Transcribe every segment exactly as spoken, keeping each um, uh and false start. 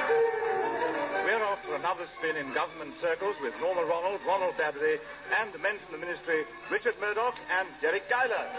We're off for another spin in government circles with Norma Ronald, Ronald Battery, and the men from the ministry, Richard Murdoch and Derek Geiler.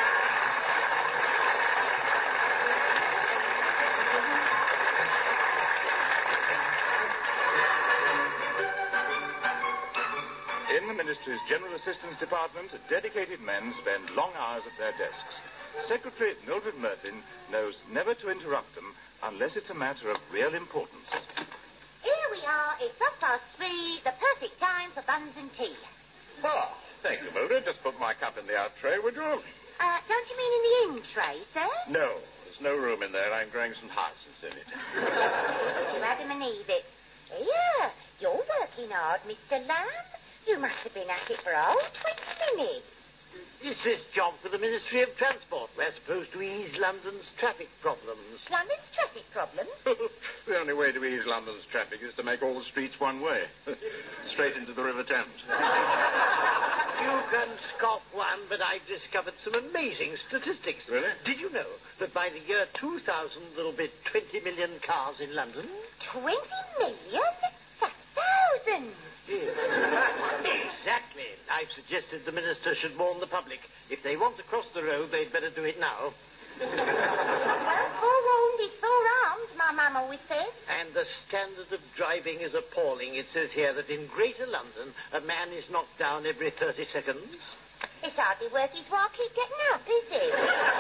In the ministry's General Assistance Department, dedicated men spend long hours at their desks. Secretary Mildred Merfin knows never to interrupt them unless it's a matter of real importance. Here we are. It's half past three, the perfect time for buns and tea. Oh, thank you, Mildred. Just put my cup in the out tray, would you? Uh, don't you mean in the in tray, sir? No, there's no room in there. I'm growing some hyacinths in it. You Adam and Eve it. Here, you're working hard, Mister Lamb. You must have been at it for a whole twenty minutes. It's this job for the Ministry of Transport. We're supposed to ease London's traffic problems. London's traffic problems? The only way to ease London's traffic is to make all the streets one way. Straight into the River Thames. You can scoff one, but I've discovered some amazing statistics. Really? Did you know that by the year two thousand there'll be twenty million cars in London? Twenty million? That's thousands. Yes. Exactly. I've suggested the minister should warn the public. If they want to cross the road, they'd better do it now. Well, forewarned is forearmed, my mum always says. And the standard of driving is appalling. It says here that in Greater London, a man is knocked down every thirty seconds. It's hardly worth his while keep getting up, is it?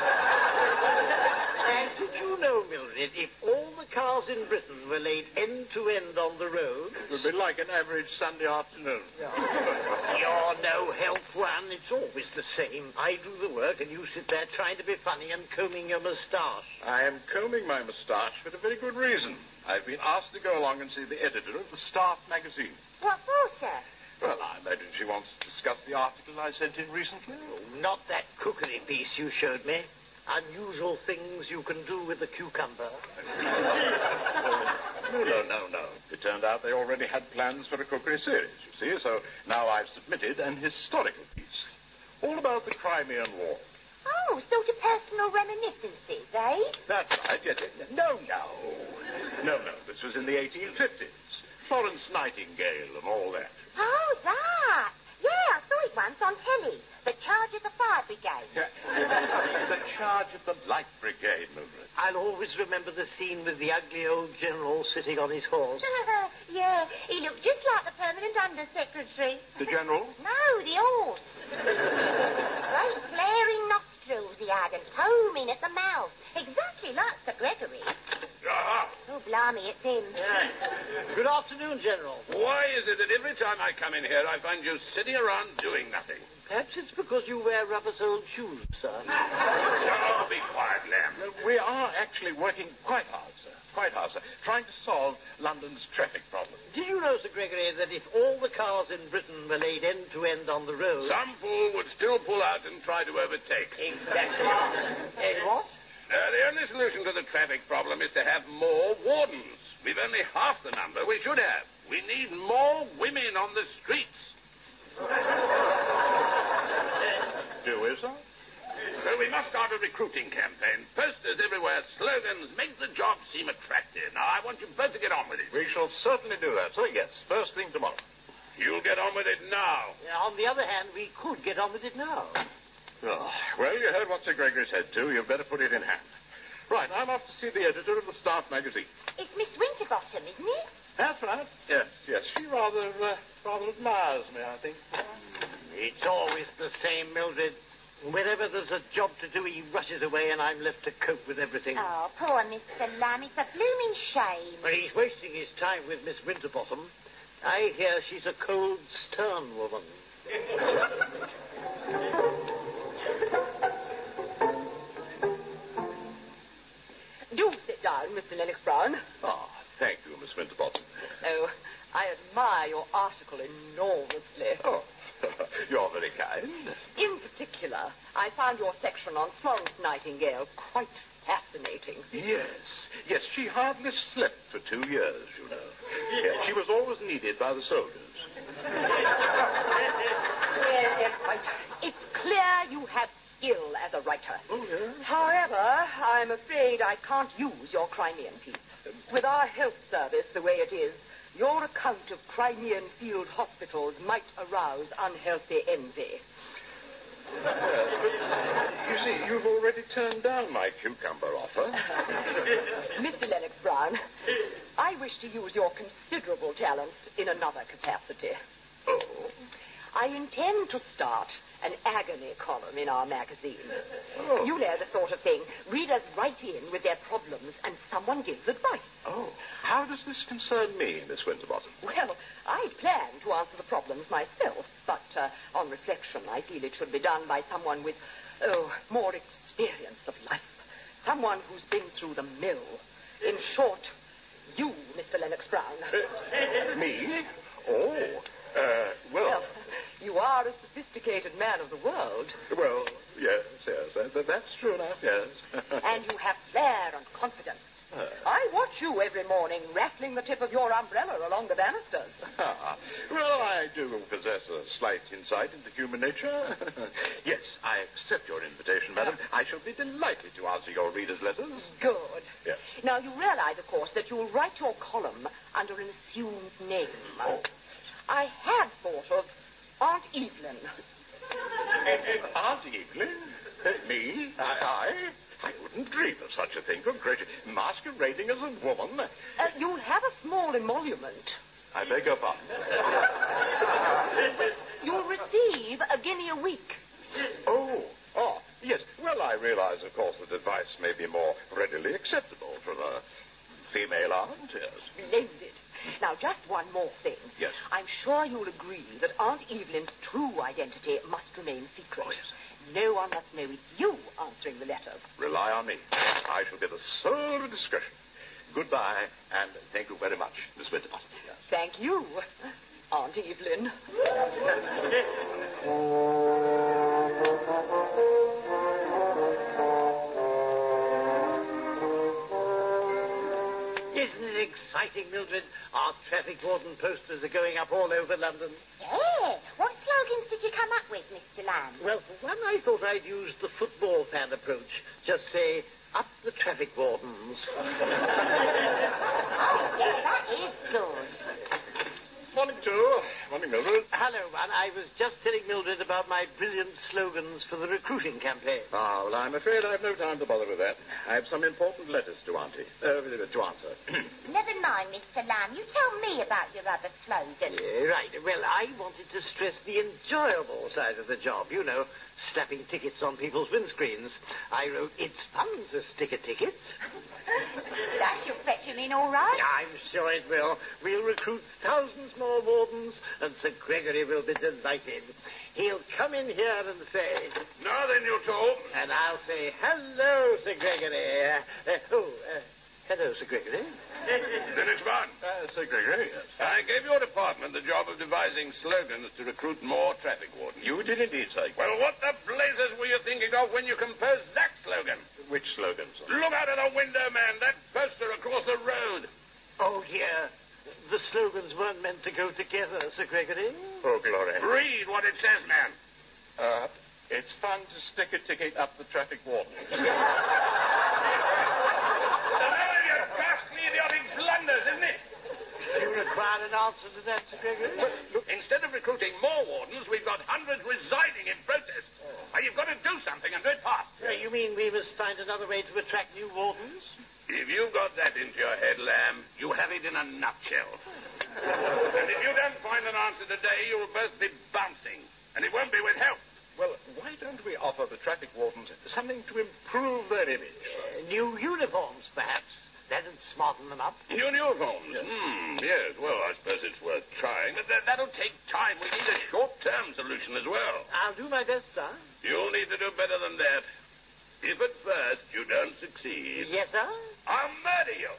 And did you know, Mildred, if all the cars in Britain were laid end to end on the road... It would be like an average Sunday afternoon. You're no help, one. It's always the same. I do the work and you sit there trying to be funny and combing your moustache. I am combing my moustache for a very good reason. I've been asked to go along and see the editor of the Staff magazine. What for, sir? Well, I imagine she wants to discuss the article I sent in recently. Oh, not that cookery piece you showed me. Unusual things you can do with a cucumber. Oh, no, no, no, no. It turned out they already had plans for a cookery series, you see, so now I've submitted an historical piece. All about the Crimean War. Oh, sort of personal reminiscences, eh? That's right, yes, yes. No, no. No, no, this was in the eighteen fifties. Florence Nightingale and all that. Oh, that. Yeah, I saw it once on telly. The Charge of the Fire Brigade. The Charge of the Light Brigade, Mildred. I'll always remember the scene with the ugly old general sitting on his horse. Yeah, he looked just like the permanent undersecretary. The general? No, the horse. Great flaring nostrils he had and foaming at the mouth. Exactly like Sir Gregory. Ah. Oh, blimey, it's him. Yeah. Good afternoon, General. Why is it that every time I come in here I find you sitting around doing nothing? Perhaps it's because you wear rubber-soled shoes, sir. Oh, be quiet, Lamb. We are actually working quite hard, sir. Quite hard, sir. Trying to solve London's traffic problem. Did you know, Sir Gregory, that if all the cars in Britain were laid end-to-end on the road... Some fool would still pull out and try to overtake. Exactly. Eh, what? Uh, the only solution to the traffic problem is to have more wardens. We've only half the number we should have. We need more women on the streets. Do we, sir? So we must start a recruiting campaign. Posters everywhere, slogans, make the job seem attractive. Now, I want you both to get on with it. We shall certainly do that, sir, yes. First thing tomorrow. You'll get on with it now. Yeah, on the other hand, we could get on with it now. Oh, well, you heard what Sir Gregory said, too. You'd better put it in hand. Right, I'm off to see the editor of the Staff magazine. It's Miss Winterbottom, isn't it? That's right. Yes, yes. She rather, uh, rather admires me, I think. It's always the same, Mildred. Whenever there's a job to do, he rushes away and I'm left to cope with everything. Oh, poor Mister Lamb. It's a blooming shame. Well, he's wasting his time with Miss Winterbottom. I hear she's a cold, stern woman. Do sit down, Mister Lennox Brown. Oh, thank you, Miss Winterbottom. Oh, I admire your article enormously. Oh, you're very kind. In particular, I found your section on Florence Nightingale quite fascinating. Yes, yes, she hardly slept for two years, you know. Yes, she was always needed by the soldiers. Yes, yes, quite. It's clear you have skill as a writer. Oh, yes? However, I'm afraid I can't use your Crimean piece. With our health service the way it is, your account of Crimean field hospitals might arouse unhealthy envy. Yes, but you see, you've already turned down my cucumber offer. Mister Lennox Brown, I wish to use your considerable talents in another capacity. Oh? I intend to start an agony column in our magazine. Oh. You know the sort of thing. Readers write in with their problems and someone gives advice. Oh. How does this concern me, Miss Winterbottom? Well, I plan to answer the problems myself, but uh, on reflection, I feel it should be done by someone with, oh, more experience of life. Someone who's been through the mill. In short, you, Mister Lennox Brown. Uh, me? Oh, uh, well... Well, you are a sophisticated man of the world. Well, yes, yes, that, that's true enough, yes. And you have flair and confidence. Uh. I watch you every morning rattling the tip of your umbrella along the banisters. Ah, well, I do possess a slight insight into human nature. Yes, I accept your invitation, madam. I shall be delighted to answer your readers' letters. Good. Yes. Now, you realize, of course, that you'll write your column under an assumed name. Oh. I had thought of Aunt Evelyn. Aunt Evelyn? Uh, me? I, I? I wouldn't dream of such a thing, good gracious. Masquerading as a woman. Uh, you'll have a small emolument. I beg your pardon. You'll receive a guinea a week. Oh, oh, yes. Well, I realize, of course, that advice may be more readily acceptable from a female aunt, yes. Splendid. Now, just one more thing. Yes. I'm sure you'll agree that Aunt Evelyn's true identity must remain secret. Oh, yes. No one must know it's you answering the letters. Rely on me. I shall be the soul of discretion. Goodbye, and thank you very much, Miss Winterbottom. Thank you, Aunt Evelyn. Isn't it exciting, Mildred? Our traffic warden posters are going up all over London. Yeah. What slogans did you come up with, Mister Lamb? Well, for one, I thought I'd use the football fan approach. Just say, up the traffic wardens. Oh, yeah, that is good. Morning, Joe. Morning, Mildred. Hello, man. I was just telling Mildred about my brilliant slogans for the recruiting campaign. Ah, well, I'm afraid I've no time to bother with that. I have some important letters to Auntie, uh, to answer. Never mind, Mister Lamb. You tell me about your other slogan. Yeah, right. Well, I wanted to stress the enjoyable side of the job. You know, slapping tickets on people's windscreens. I wrote, it's fun to stick a ticket. That should fetch him in all right. I'm sure it will. We'll recruit thousands more wardens, and Sir Gregory will be delighted. He'll come in here and say... Now then, you two. And I'll say, hello, Sir Gregory. Uh, uh, oh, uh, hello, Sir Gregory. Lennox Brown. Uh, Sir Gregory, yes. I gave your department the job of devising slogans to recruit more traffic wardens. You did indeed, sir. Well, what the blazes were you thinking of when you composed that slogan? Which slogan, sir? Look out of the window, man. That poster across the road. Oh, dear. The slogans weren't meant to go together, Sir Gregory. Oh, glory. Read what it says, man. Uh, it's fun to stick a ticket up the traffic warden. Isn't it? You require an answer to that, Sir Gregory? Well, look, instead of recruiting more wardens, we've got hundreds resigning in protest. Oh. Now, you've got to do something and do it fast. Uh, you mean we must find another way to attract new wardens? If you've got that into your head, Lamb, you have it in a nutshell. And if you don't find an answer today, you'll both be bouncing. And it won't be with help. Well, why don't we offer the traffic wardens something to improve their image? Uh, new uniforms, perhaps. That'll smarten them up. New uniforms? Yes. Hmm, yes. Well, I suppose it's worth trying. But that, that'll take time. We need a short-term solution as well. I'll do my best, sir. You'll need to do better than that. If at first you don't succeed... Yes, sir? I'll murder you.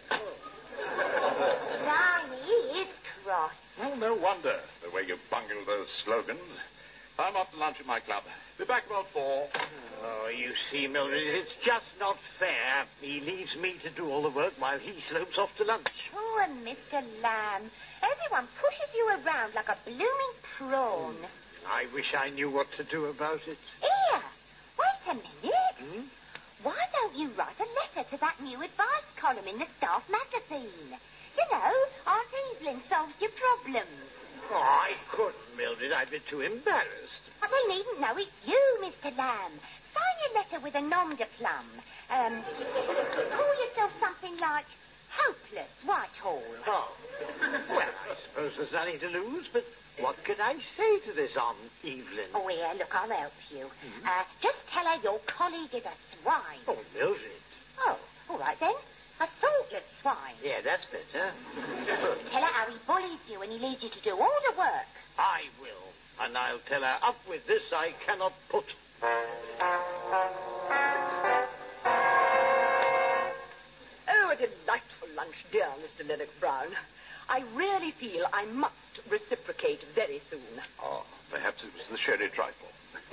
Blimey, it's cross. Well, no wonder, the way you bungled those slogans. I'm off to lunch at my club. Be back about four. Oh, you see, Mildred, it's just not fair. He leaves me to do all the work while he slopes off to lunch. Oh, and Mister Lamb, everyone pushes you around like a blooming prawn. I wish I knew what to do about it. Here, wait a minute. Hmm? Why don't you write a letter letter to that new advice column in the staff magazine. You know, Aunt Evelyn solves your problems. Oh, I couldn't, Mildred. I'd be too embarrassed. But they needn't know it's you, Mister Lamb. Sign your letter with a nom de plume. Um, call yourself something like Hopeless Whitehall. Oh. Well, I suppose there's nothing to lose, but what can I say to this Aunt Evelyn? Oh, here, look, I'll help you. Mm-hmm. Uh, just tell her your colleague is a swine. Oh, Mildred. Oh, all right then. A thoughtless swine. Yeah, that's better. Tell her how he bullies you and he leaves you to do all the work. I will. And I'll tell her, up with this I cannot put. Oh, a delightful lunch, dear Mister Lennox Brown. I really feel I must reciprocate very soon. Oh, perhaps it was the sherry trifle.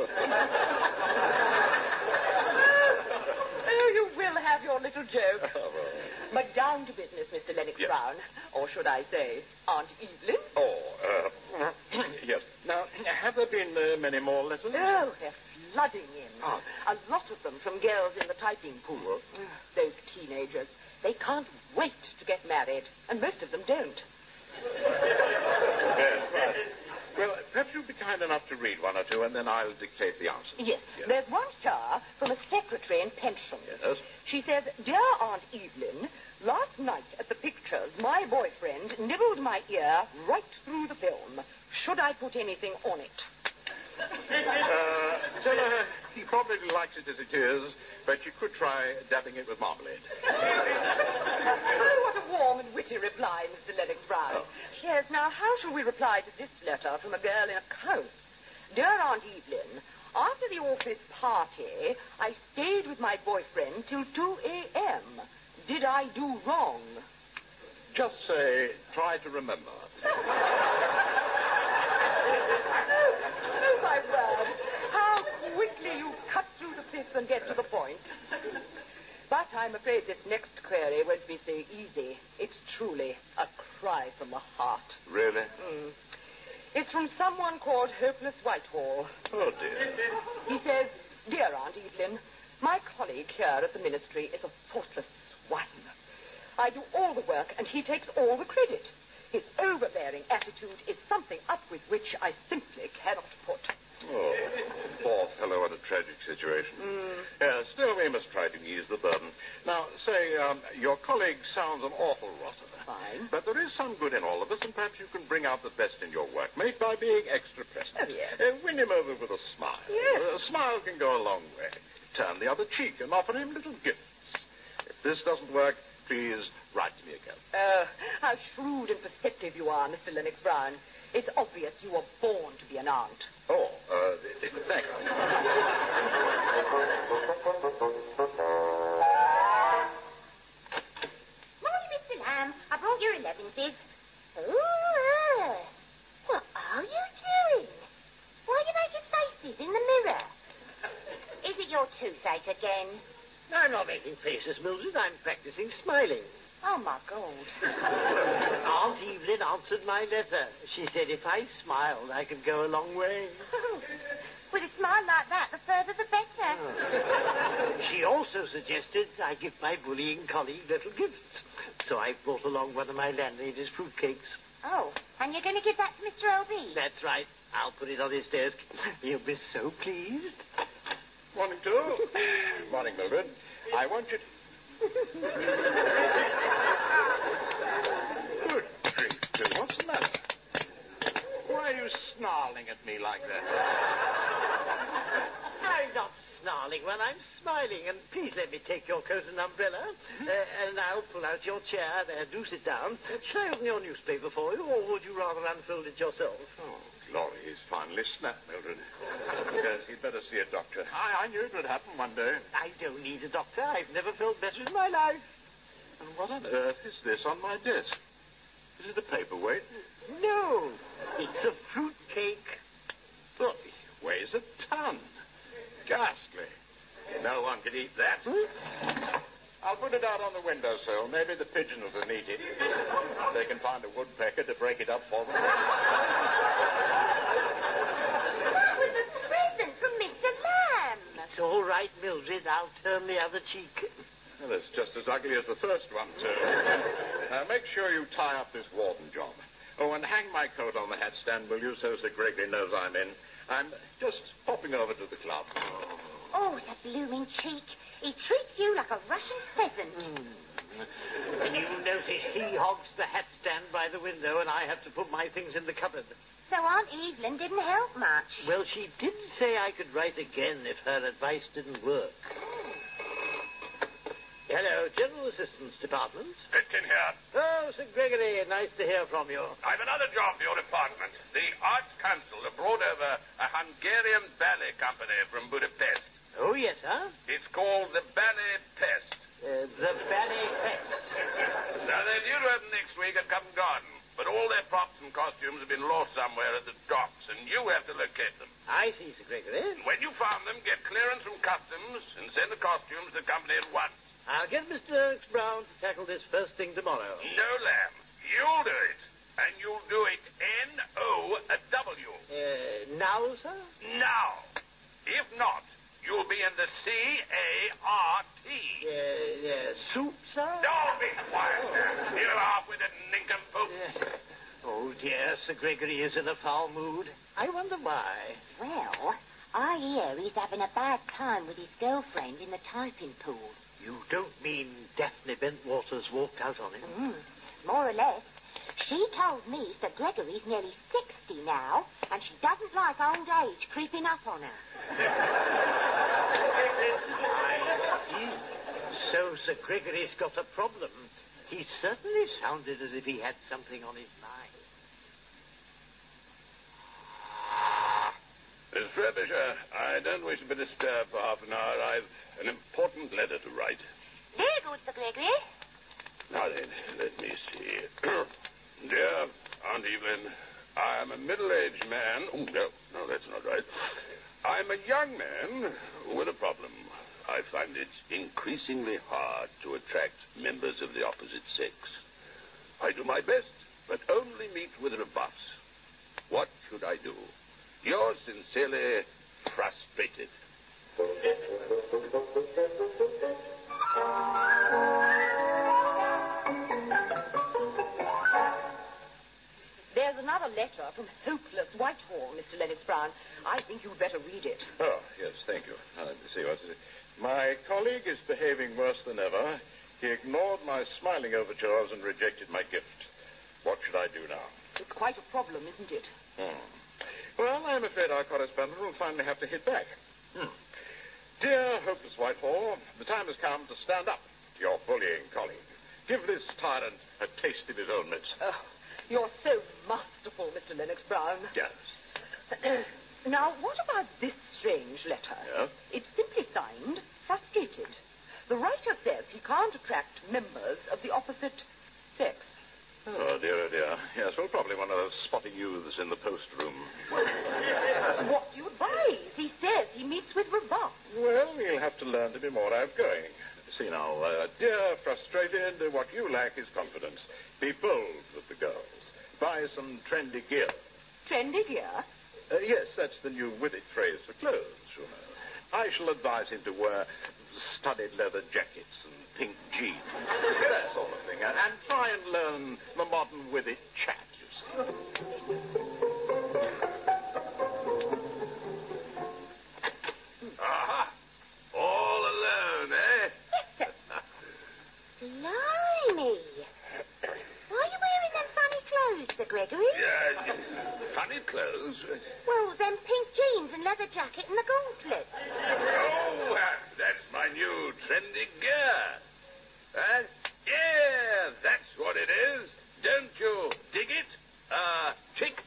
Oh, you will have your little joke. But down to business, Mister Lennox Yes. Brown. Or should I say, Aunt Evelyn? Oh, uh, yes. Now, have there been uh, many more letters? Oh, they're flooding in. Are A lot of them from girls in the typing pool. Those teenagers. They can't wait to get married, and most of them don't. Yes, right. Well, perhaps you'll be kind enough to read one or two, and then I'll dictate the answer. Yes, Yes. there's one here from a secretary in pensions. Yes. She says, Dear Aunt Evelyn, last night at the pictures, my boyfriend nibbled my ear right through the film. Should I put anything on it? Uh, tell her he probably likes it as it is, but you could try dabbing it with marmalade. Oh, what a warm and witty reply, Mister Lennox Brown. Oh. Yes, now how shall we reply to this letter from a girl in accounts? Dear Aunt Evelyn, after the office party, I stayed with my boyfriend till two a.m. Did I do wrong? Just say, try to remember. Oh, my word. How quickly you cut through the fifth and get to the point. But I'm afraid this next query won't be so easy. It's truly a cry from the heart. Really? Mm. It's from someone called Hopeless Whitehall. Oh, dear. He says, Dear Aunt Evelyn, my colleague here at the ministry is a thoughtless swine. I do all the work and he takes all the credit. His overbearing attitude is something up with which I simply cannot put. Oh, poor fellow in a tragic situation. Mm. Yeah, still, we must try to ease the burden. Now, say, um, your colleague sounds an awful rotter. Fine. But there is some good in all of us, and perhaps you can bring out the best in your workmate by being extra present. Oh, yes. Uh, win him over with a smile. Yes. Uh, a smile can go a long way. Turn the other cheek and offer him little gifts. If this doesn't work, please write to me again. Oh, how shrewd and perceptive you are, Mister Lennox Brown. It's obvious you were born to be an aunt. Oh, uh, thank you. Morning, Mister Lamb. I brought your elevenses. Ooh, uh, what are you doing? Why are you making faces in the mirror? Is it your toothache again? I'm not making faces, Mildred. I'm practicing smiling. Oh, my God. Aunt Evelyn answered my letter. She said if I smiled, I could go a long way. With a smile like that, the further the better. She also suggested I give my bullying colleague little gifts. So I brought along one of my landlady's fruitcakes. Oh, and you're going to give that to Mister L B? That's right. I'll put it on his desk. He'll be so pleased. Morning, too. Morning, Mildred. I want you to... Good grief, too. What's the matter? Why are you snarling at me like that? I'm not snarling when I'm smiling. And please let me take your coat and umbrella. Uh, and I'll pull out your chair. There, do sit down. Shall I open your newspaper for you, or would you rather unfold it yourself? Oh, Glory, he's finally snapped, Mildred. Yes, he'd better see a doctor. I, I knew it would happen one day. I don't need a doctor. I've never felt better in my life. And what on earth is this on my desk? Is it a paperweight? No, it's a fruit cake. Look, it weighs a ton. Ghastly. No one could eat that. I'll put it out on the windowsill. Maybe the pigeons will eat it. They can find a woodpecker to break it up for them. That was a present from Mister Lamb. It's all right, Mildred. I'll turn the other cheek. Well, it's just as ugly as the first one, too. Now, make sure you tie up this warden job. Oh, and hang my coat on the hat stand, will you, so Sir Gregory knows I'm in. I'm just popping over to the club. Oh, the blooming cheek. He treats you like a Russian pheasant. Mm. And you notice he hogs the hat stand by the window and I have to put my things in the cupboard. So Aunt Evelyn didn't help much. Well, she did say I could write again if her advice didn't work. Hello, General Assistance Department. Pitkin here. Oh, Sir Gregory, nice to hear from you. I've another job for your department. The Arts Council have brought over a Hungarian ballet company from Budapest. Oh, yes, sir? It's called the Ballet Pest. Uh, the Ballet Pest. Now, they're due to open next week at Covent Garden, but all their props and costumes have been lost somewhere at the docks, and you have to locate them. I see, Sir Gregory. And when you found them, get clearance from customs and send the costumes to the company at once. I'll get Mister Alex Brown to tackle this first thing tomorrow. No, Lamb. You'll do it. And you'll do it N O W. Uh, now, sir? Now. If not, you'll be in the C A R T. Uh, uh, soup, sir? Don't be quiet, Lamb. You half-witted nincompoop. Uh, oh, dear, Sir Gregory is in a foul mood. I wonder why. Well, I hear he's having a bad time with his girlfriend in the typing pool. You don't mean Daphne Bentwaters walked out on him? Mm, more or less. She told me Sir Gregory's nearly sixty now, and she doesn't like old age creeping up on her. I see. So Sir Gregory's got a problem. He certainly sounded as if he had something on his mind. Miss Frobisher, I don't wish to be disturbed for half an hour. I've an important letter to write. Very good, Sir Gregory. Now then, let me see. Dear Aunt Evelyn, I am a middle-aged man. Oh, no, no, that's not right. I'm a young man with a problem. I find it increasingly hard to attract members of the opposite sex. I do my best, but only meet with rebuffs. What should I do? Yours sincerely, Frustrated. There's another letter from hopeless Whitehall, Mister Lennox Brown. I think you'd better read it. Oh, yes, thank you. Uh, let me see what's it. My colleague is behaving worse than ever. He ignored my smiling overtures and rejected my gift. What should I do now? It's quite a problem, isn't it? Hmm. Well, I'm afraid our correspondent will finally have to hit back. Hmm. Dear hopeless Whitehall, the time has come to stand up to your bullying colleague. Give this tyrant a taste of his own midst. Oh, you're so masterful, Mister Lennox Brown. Yes. Now, what about this strange letter? Yes? It's simply signed, Frustrated. The writer says he can't attract members of the opposite sex. Oh, dear, oh, dear. Yes, well, probably one of those spotty youths in the post room. What do you advise? He says he meets with rebuffs. Well, we'll have to learn to be more outgoing. See now, uh, dear Frustrated, uh, what you lack is confidence. Be bold with the girls. Buy some trendy gear. Trendy gear? Uh, yes, that's the new with it phrase for clothes, you know. I shall advise him to wear studded leather jackets and pink jeans. That sort of thing. And, and try and learn the modern with it chat, you see. Aha! All alone, eh? Blimey. Why are you wearing them funny clothes, Sir Gregory? Yeah, funny clothes. Well, them pink jeans and leather jacket and the gauntlets. Oh, uh, that's my new trendy gear. Huh? Yeah, that's what it is. Don't you dig it? Uh, chick?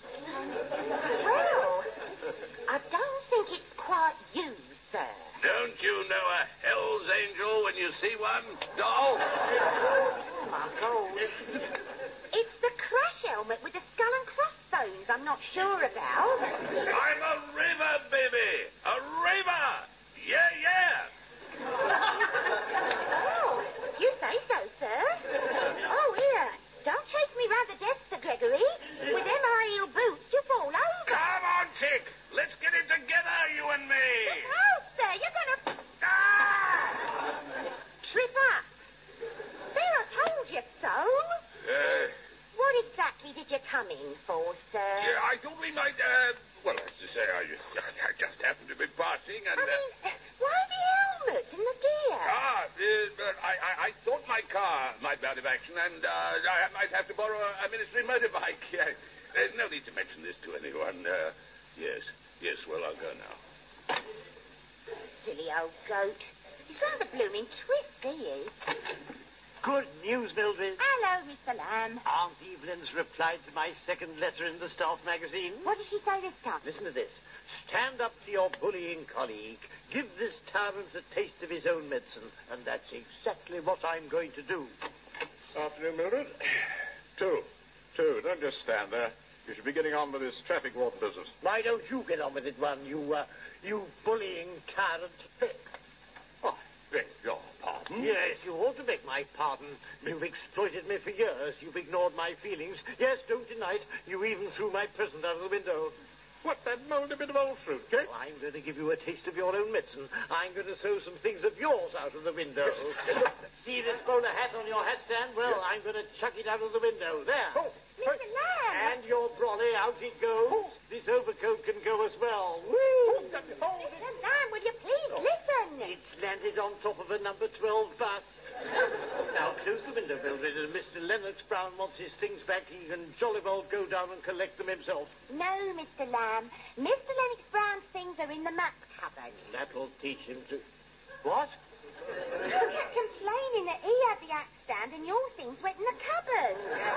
Well, I don't think it's quite you, sir. Don't you know a Hell's Angel when you see one, doll? Oh, my God. It's the crash helmet with the skull and crossbones I'm not sure about. I'm a raver, baby. A raver. Yeah, yeah. Oh, you say so, sir. Oh, here. Don't chase me round the desk, Sir Gregory. With them high-heel boots, you fall over. Come on, chick. Let's get it together, you and me. Oh, sir, you're going to... Ah! Trip did you come in for, sir? Yeah, I thought we might, uh, well, as to say, I, I just happened to be passing and... I uh, mean, why the helmet and the gear? Ah, uh, I, I, I thought my car might be out of action and uh, I might have to borrow a, a ministry motorbike. Yeah. There's no need to mention this to anyone. Uh, yes, yes, well, I'll go now. Silly old goat. He's rather blooming twist, he is. Good news, Mildred. Hello, Mister Lamb. Aunt Evelyn's replied to my second letter in the staff magazine. What did she say this time? Listen to this. Stand up to your bullying colleague. Give this tyrant a taste of his own medicine. And that's exactly what I'm going to do. Afternoon, Mildred. Two. Two. Don't just stand there. You should be getting on with this traffic warden business. Why don't you get on with it, one, you, uh, you bullying tyrant? Oh, beg your pardon? Yes, you ought to beg my pardon. You've exploited me for years. You've ignored my feelings. Yes, don't deny it. You even threw my present out of the window. What, that mouldy bit of old fruit cake? Oh, I'm going to give you a taste of your own medicine. I'm going to throw some things of yours out of the window. See this bowler hat on your hat stand? Well, yes. I'm going to chuck it out of the window. There. Oh, Mister Lamb! And your brolly, out it goes. Oh. This overcoat can go as well. Woo! Oh, that, oh. Mister Lamb, will you please oh. listen? It's landed on top of a number twelve bus. Now, close the window, Mildred, and Mister Lennox Brown wants his things back. He can jolly well go down and collect them himself. No, Mister Lamb. Mister Lennox Brown's things are in the map cupboard. That'll teach him to... What? He kept complaining that he had the axe stand and your things went in the cupboard.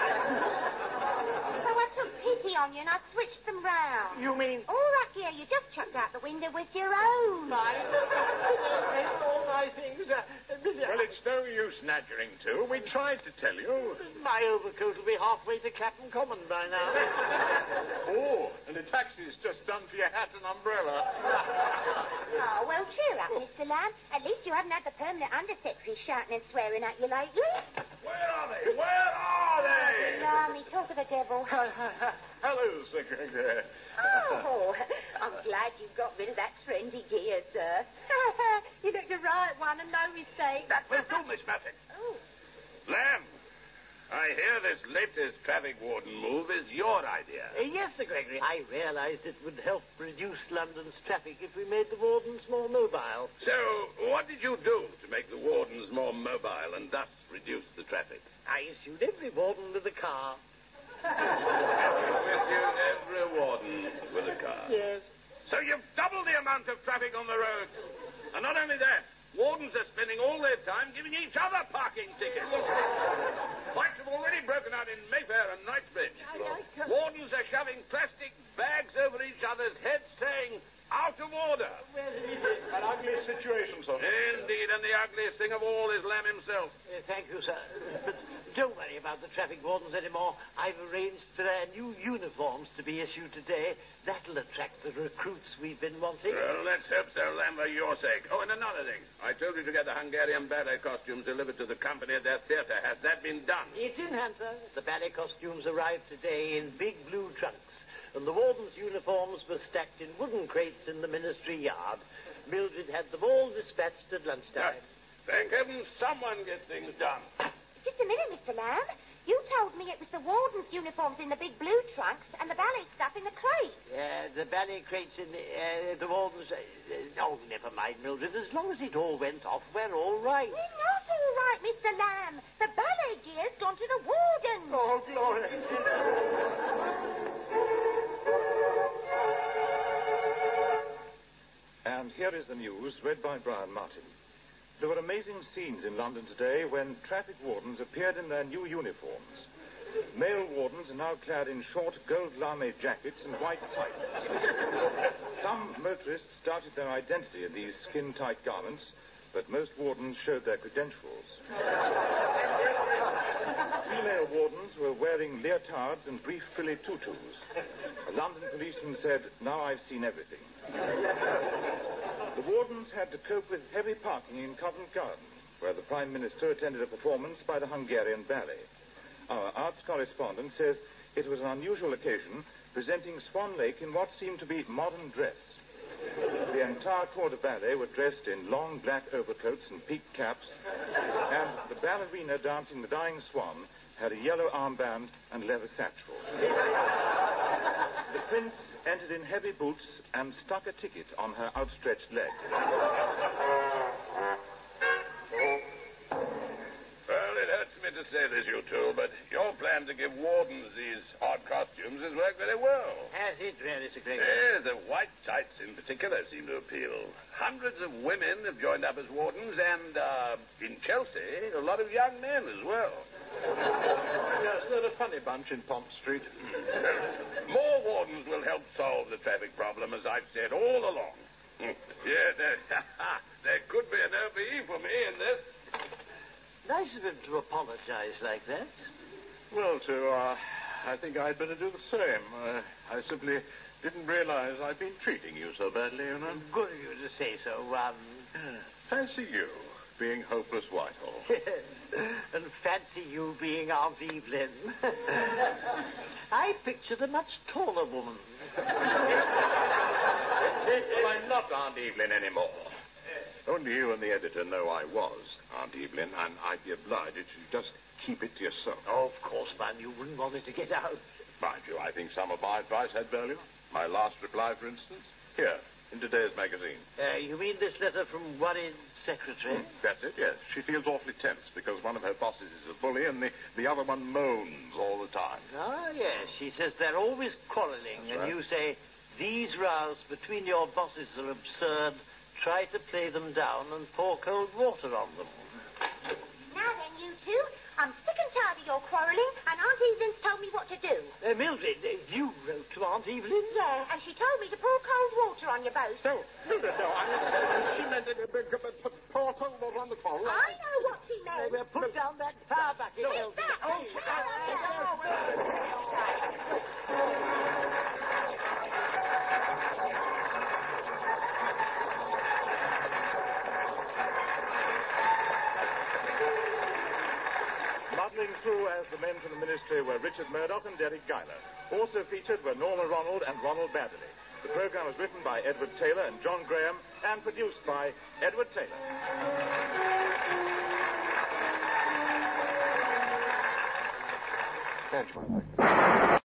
So I took pity on you and I switched them round. You mean... All that gear you just chucked out the window was your own. Mine? All my things... Uh, well, it's no use nagging to. We tried to tell you. My overcoat will be halfway to Clapham Common by now. Oh, and the taxi's just done for your hat and umbrella. Oh, well, cheer up, Mister Lamb. At least you haven't had the permanent undersecretary shouting and swearing at you lately. Where are they? Where are they? Blimey, talk of the devil. Hello, Secretary. Oh, I'm glad you got rid of that trendy gear, sir. You got the right one and no mistake. That will do, Miss Muffet. Oh. Lamb, I hear this latest traffic warden move is your idea. Uh, yes, Sir Gregory. I realized it would help reduce London's traffic if we made the wardens more mobile. So, what did you do to make the wardens more mobile and thus reduce the traffic? I issued every warden with a car. Issued every warden with a car? Yes. So you've doubled the amount of traffic on the road. And not only that, wardens are spending all their time giving each other parking tickets. Fights have already broken out in Mayfair and Knightsbridge. Wardens are shoving plastic bags over each other's heads saying, out of order. An ugly situation, sir. Indeed, and the ugliest thing of all is Lamb himself. Uh, thank you, sir. But don't worry about the traffic wardens anymore. I've arranged for their new uniforms to be issued today. That'll attract the recruits we've been wanting. Well, let's hope so, Lamb, for your sake. Oh, and another thing. I told you to get the Hungarian ballet costumes delivered to the company at their theatre. Has that been done? It's in hand, sir. The ballet costumes arrived today in big blue trunks. And the warden's uniforms were stacked in wooden crates in the ministry yard. Mildred had them all dispatched at lunchtime. Yeah. Thank heaven someone gets things done. Just a minute, Mister Lamb. You told me it was the warden's uniforms in the big blue trunks and the ballet stuff in the crate. Yeah, the ballet crates in the, uh, the warden's... Uh, uh, oh, never mind, Mildred. As long as it all went off, we're all right. We're not all right, Mister Lamb. The ballet gear's gone to the warden. Oh, glory. And here is the news read by Brian Martin. There were amazing scenes in London today when traffic wardens appeared in their new uniforms. Male wardens are now clad in short gold lame jackets and white tights. Some motorists doubted their identity in these skin-tight garments, but most wardens showed their credentials. Female wardens were wearing leotards and brief frilly tutus. A London policeman said, "Now I've seen everything." The wardens had to cope with heavy parking in Covent Garden, where the Prime Minister attended a performance by the Hungarian Ballet. Our arts correspondent says it was an unusual occasion, presenting Swan Lake in what seemed to be modern dress. The entire corps de ballet were dressed in long black overcoats and peaked caps, and the ballerina dancing the Dying Swan had a yellow armband and leather satchel. The prince entered in heavy boots and stuck a ticket on her outstretched leg. Well, it hurts me to say this, you two, but your plan to give wardens these odd costumes has worked very well. Has it really, Sir Craig? Yes, the white tights in particular seem to appeal. Hundreds of women have joined up as wardens, and uh, in Chelsea, a lot of young men as well. Yes, they're a funny bunch in Pont Street. More wardens will help solve the traffic problem, as I've said all along. Yeah, there, there could be an O B E for me in this. Nice of him to apologize like that. Well, to, uh, I think I'd better do the same. Uh, I simply didn't realize I'd been treating you so badly, you know. Good of you to say so, um... Fancy you being hopeless Whitehall. And fancy you being Aunt Evelyn. I pictured a much taller woman. Well, I'm not Aunt Evelyn anymore. Only you and the editor know I was Aunt Evelyn, and I'd be obliged if you just keep it to yourself. Oh, of course, man. You wouldn't want it to get out. Mind you, I think some of my advice had value. My last reply, for instance. Here, in today's magazine. Uh, you mean this letter from worried secretary? That's it, yes. She feels awfully tense because one of her bosses is a bully and the, the other one moans all the time. Ah, yes. She says they're always quarreling, That's and right. you say, these rows between your bosses are absurd. Try to play them down and pour cold water on them. Now then, you two, I'm sick and tired of your quarrelling, and Aunt Evelyn's told me what to do. Uh, Mildred, uh, you wrote to Aunt Evelyn? Yeah, and she told me to pour cold water on you both. No, no, no, no. I, she meant to pour cold water on the coal. I know what she Uh, meant. well, put down that power bucket, Take Mildred. that. Oh, Muddling through as the men from the ministry were Richard Murdoch and Derek Guyler. Also featured were Norma Ronald and Ronald Baddeley. The program was written by Edward Taylor and John Graham and produced by Edward Taylor. Bench, my